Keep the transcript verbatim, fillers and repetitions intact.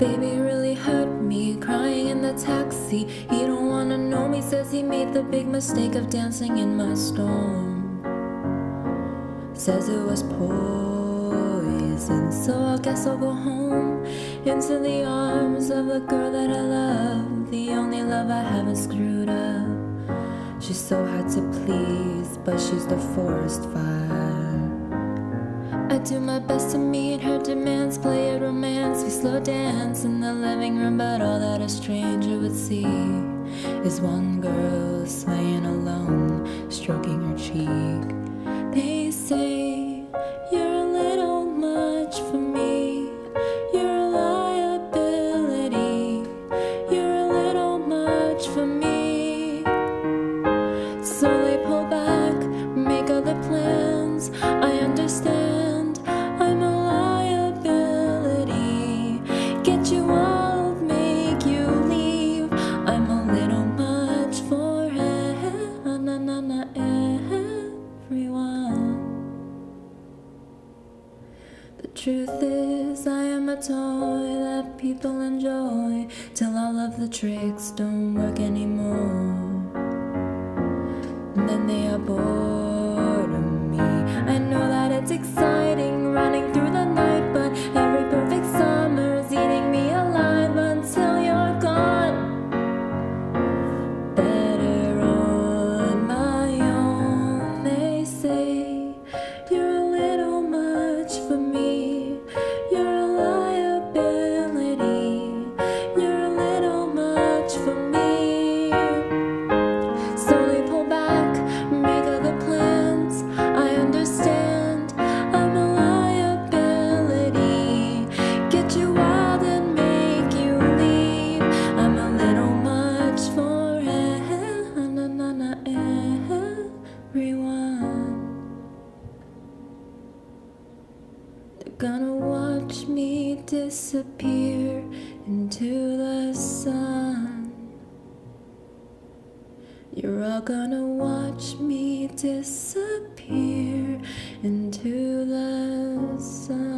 Baby really hurt me, crying in the taxi. He don't wanna know me, says he made the big mistake of dancing in my storm. Says it was poison, so I guess I'll go home, into the arms of the girl that I love, the only love I haven't screwed up. She's so hard to please, but she's the forest fire. I do my best to meet her demands, play a romance, we slow dance in the living room, but all that a stranger would see is one girl swaying alone, stroking her cheek. They say, you're a little much for me, you're a liability, you're a little much for me. So they pull back, make other plans, I understand. You all make you leave. I'm a little much for everyone. The truth is, I am a toy that people enjoy till all of the tricks don't work anymore. And then they are bored of me. I know that it's exciting running through the night, but every perfect summer's eating me alive until you're gone. Better on my own, they say. You're a little much for me, you're a liability, you're a little much for me. So they pull back, make other plans, I understand. I'm a liability, get you wild and make you leave. I'm a little much for everyone. They're gonna watch me disappear into the sun. You're all gonna watch me disappear into the sun.